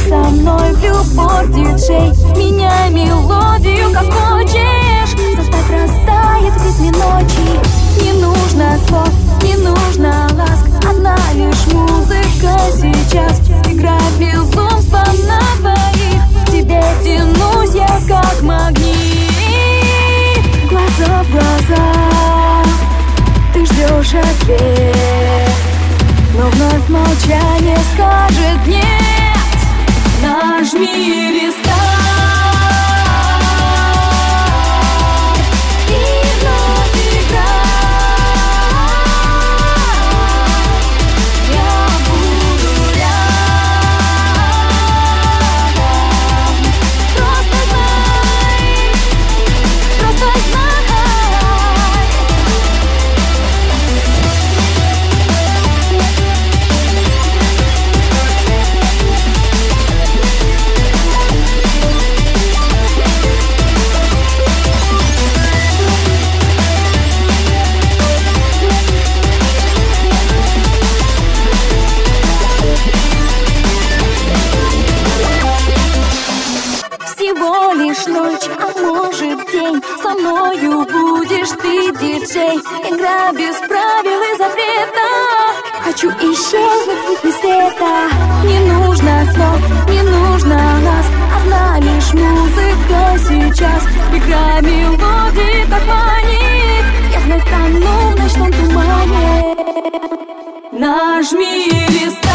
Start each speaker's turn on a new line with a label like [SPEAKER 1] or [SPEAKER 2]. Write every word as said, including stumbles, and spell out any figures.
[SPEAKER 1] со мной в любовь, диджей. Меняй мелодию, как хочешь. Заставь растает в ритме ночи. Не нужно слов, не нужно ласк, одна лишь музыка сейчас. Играй безумство на двоих. К тебе тянусь я, как магнит. Глаза в глаза, ты ждешь ответ, но вновь молчание скажет нет. Нажми рестарт и вновь играй. Я буду рядом. Просто знай, просто знай. Всего лишь ночь, а может день. Со мною будешь ты, диджей. Игра без правил и запретов. Хочу исчезнуть в ритме света. Не нужно слов, не нужно нас, одна лишь музыка сейчас. Игра мелодии так манит. Я вновь тону в ночном тумане. Нажми рестарт.